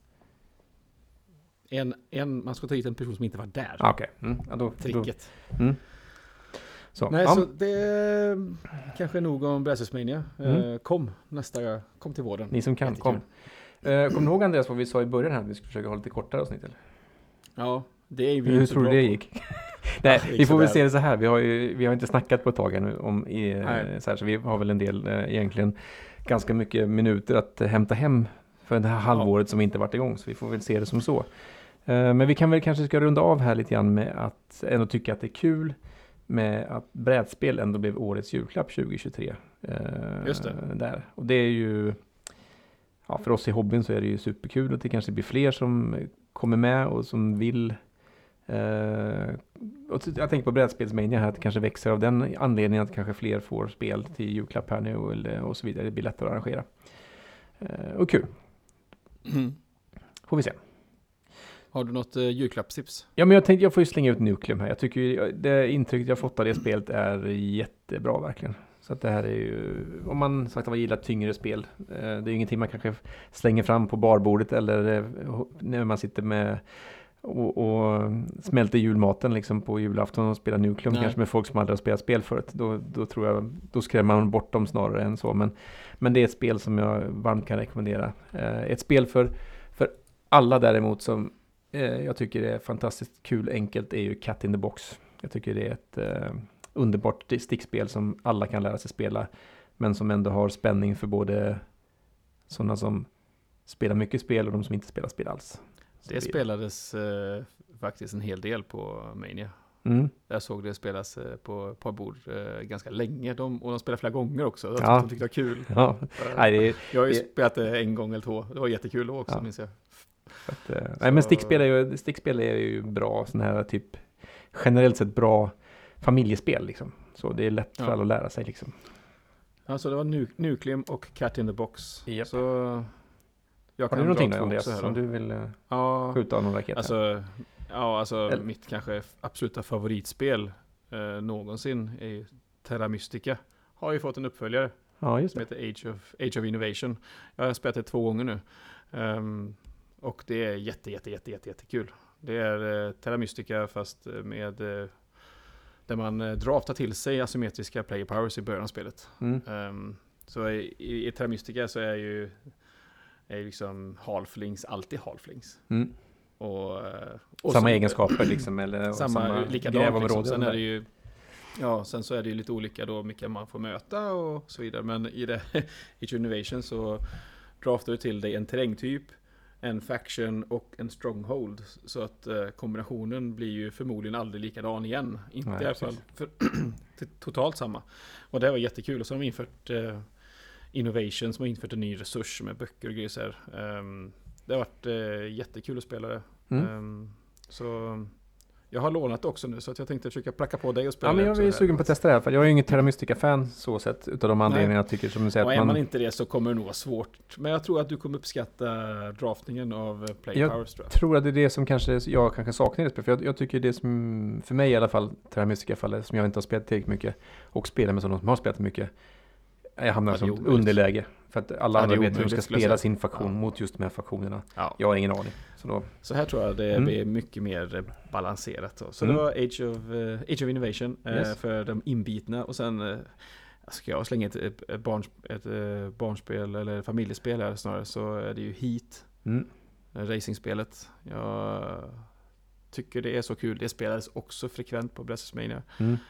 Man ska ta hit en person som inte var där. Okej. Tricket. Så, så det kanske är nog om Brädspelsmania. Kom till våren. Ni som kan, kom. Kommer du ihåg Andreas vad vi sa i början här att vi skulle försöka hålla lite kortare avsnitt eller? Ja, det är vi. Hur tror du det gick? Nej, vi får väl se det så här. Vi har inte snackat på ett tag ännu så vi har väl en del egentligen ganska mycket minuter att hämta hem för det här halvåret som inte varit igång, så vi får väl se det som så. Men vi kan väl kanske ska runda av här lite grann med att ändå tycka att det är kul med att brädspel ändå blev årets julklapp 2023. Just det. Där. Och det är ju för oss i hobbyn så är det ju superkul att det kanske blir fler som kommer med och som vill. Och jag tänker på Brädspelsmania här att det kanske växer av den anledningen att kanske fler får spel till julklapp här nu och så vidare. Det blir lättare att arrangera. Och kul. Får vi se. Har du något julklappstips? Ja, men jag tänkte jag får ju slänga ut Nucleum här. Jag tycker det intrycket jag fått av det spelet är jättebra verkligen. Så att det här är ju, om man sagt att man gillar tyngre spel, det är ju ingenting man kanske slänger fram på barbordet eller när man sitter med och smälter julmaten liksom på julafton och spelar Nucleum kanske med folk som aldrig har spelat spel förut. Då tror jag, då skrämmer man bort dem snarare än så. Men det är ett spel som jag varmt kan rekommendera. Ett spel för alla däremot som jag tycker är fantastiskt kul, enkelt, är ju Cat in the Box. Jag tycker det är ett underbart stickspel som alla kan lära sig spela, men som ändå har spänning för både sådana som spelar mycket spel och de som inte spelar spel alls. Det spelades faktiskt en hel del på Mania. Jag såg det spelas på ett par bord ganska länge. Och de spelade flera gånger också. De tyckte det var kul. Ja. Jag har ju spelat det en gång eller två. Det var jättekul då också, minns jag. Men stickspel är ju bra, sån här typ generellt sett bra familjespel liksom. Så det är lätt för alla att lära sig liksom. Alltså det var Nucleum och Cat in the Box. Yep. Så jag har du någonting där Andreas som du vill skjuta av någon raket? Alltså mitt kanske absoluta favoritspel någonsin är Terra Mystica. Har ju fått en uppföljare som heter Age of Innovation. Jag har spelat det 2 gånger nu. Och det är jättekul. Det är Terra Mystica fast med där man draftar till sig asymmetriska player powers i början av spelet. Så i Terra Mystica så är ju liksom halflings alltid halflings. Och samma egenskaper liksom, eller samma likadant liksom. Sen är det ju sen så är det ju lite olika då vilka man får möta och så vidare, men i det Age of Innovation så draftar du till dig en terrängtyp, en faction och en stronghold, så att kombinationen blir ju förmodligen aldrig likadan igen, inte i alla fall totalt samma. Och det var jättekul. Och så har de infört Innovation, som har infört en ny resurs med böcker och grejer så här. Det har varit jättekul att spela det. Så jag har lånat också nu, så att jag tänkte försöka pracka på dig och spela. Ja, men jag är sugen på att testa det här, för jag är ju ingen Terra Mystica-fan så sett, utav de anledningarna jag tycker, som du säger. Och är man inte det så kommer det nog vara svårt. Men jag tror att du kommer uppskatta draftningen av Play Powers. Jag tror att det är det som jag kanske saknar i det, för jag tycker det som, för mig i alla fall, Terra Mystica-fallet, som jag inte har spelat tillräckligt mycket, och spelar med sådana som har spelat mycket, jag hamnar som underläge. För att alla andra vet hur de ska spela sin faktion mot just de här faktionerna. Ja. Jag har ingen aning. Så här tror jag det blir mycket mer balanserat. Så det var Age of Innovation för de inbitna. Och sen ska jag slänga ett barnspel eller familjespel här snarare, så är det ju Heat. Racingspelet. Jag tycker det är så kul. Det spelades också frekvent på WrestleMania.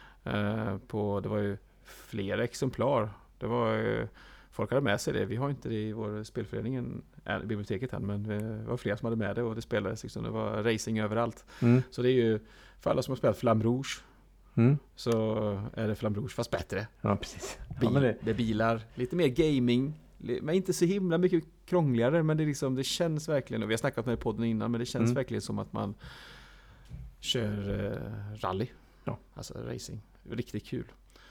Det var ju flera exemplar. Det var folk hade med sig det. Vi har inte det i vår spelföreningen, biblioteket än, men det var flera som hade med det, och det spelades liksom, det var racing överallt. Så det är ju, för alla som har spelat Flamme Rouge, så är det Flamme Rouge fast bättre. Ja, precis. Det är bilar, lite mer gaming, men inte så himla mycket krångligare, men det, liksom, det känns verkligen, och vi har snackat med podden innan, men det känns verkligen som att man kör rally. Ja. Alltså racing. Riktigt kul.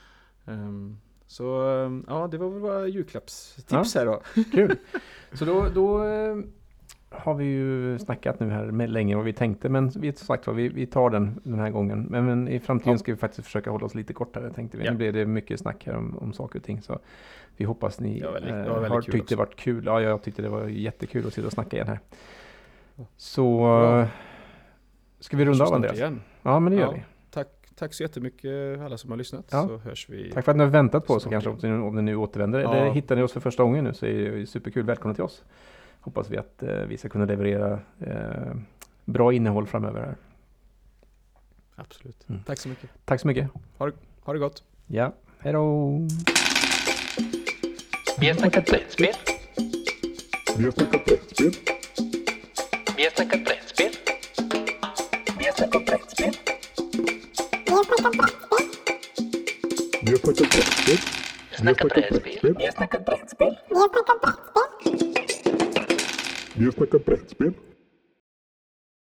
Så ja, det var väl våra julklappstips här då. Kul. Så då har vi ju snackat nu här med länge vad vi tänkte, men vi tar den här gången. Men i framtiden ska vi faktiskt försöka hålla oss lite kortare, tänkte vi. Nu blev det mycket snack här om saker och ting, så vi hoppas ni har tyckt det varit kul. Ja, jag tyckte det var jättekul att sitta och snacka igen här. Så ska vi runda av, Andreas? Igen. Ja, men det gör vi. Tack så jättemycket alla som har lyssnat, så hörs vi. Tack för att ni har väntat på oss, kanske om ni nu återvänder. Eller hittar ni oss för första gången nu, så är det superkul. Välkomna till oss. Hoppas vi att vi ska kunna leverera bra innehåll framöver här. Absolut. Tack så mycket. Tack så mycket. Ha det gott. Ja, hej då. Vi har snackat brädspel. Vi har snackat brädspel. Vi har snackat brädspel. Vi har snackat brädspel. Vi har snackat brädspel. Vi har snackat brädspel. Vi har snackat brädspel.